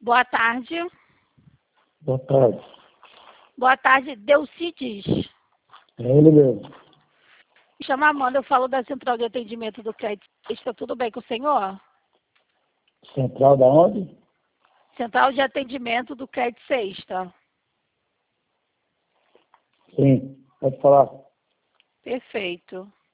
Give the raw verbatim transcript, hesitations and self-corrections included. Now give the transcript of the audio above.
Boa tarde. Boa tarde. Boa tarde, Delcides. É ele mesmo. Me chamo Amanda, eu falo da Central de Atendimento do Crédito. Está tudo bem com o senhor? Central da onde? Central de Atendimento do Crédito Sexta. Sim, pode falar. Perfeito.